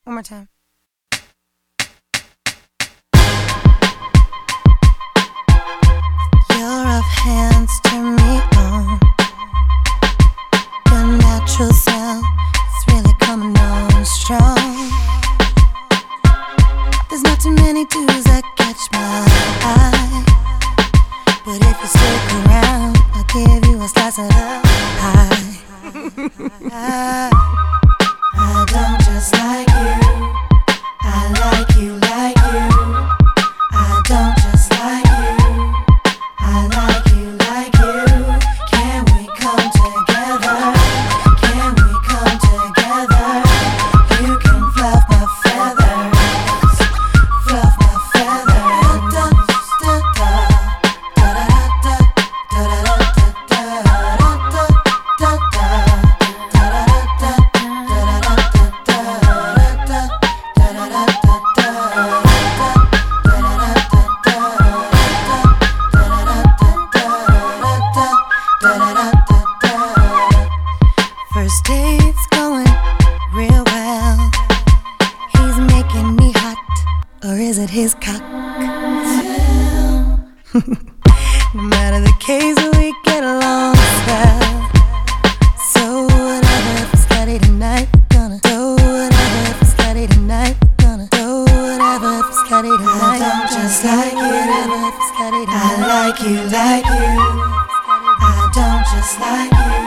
One more time. Your rough hands turn me on. Your natural self is really coming on strong. There's not too many dudes that catch my eye, but if you stick around, I'll give you a slice of the pie. I don't just like you, I like you like you. I don't just like you, I like you like you. Can we come together? Can we come together? You can fluff my feathers, fluff my feathers. Da da da da da da da da First date's going real well. He's making me hot, or is it his cocktail? No matter the case, we get along swell. So whatever, if it's Friday tonight, we're gonna do whatever. If it's Friday tonight, we're gonna do whatever. If it's Friday tonight, I don't just like you, I like you like you. I don't just like you.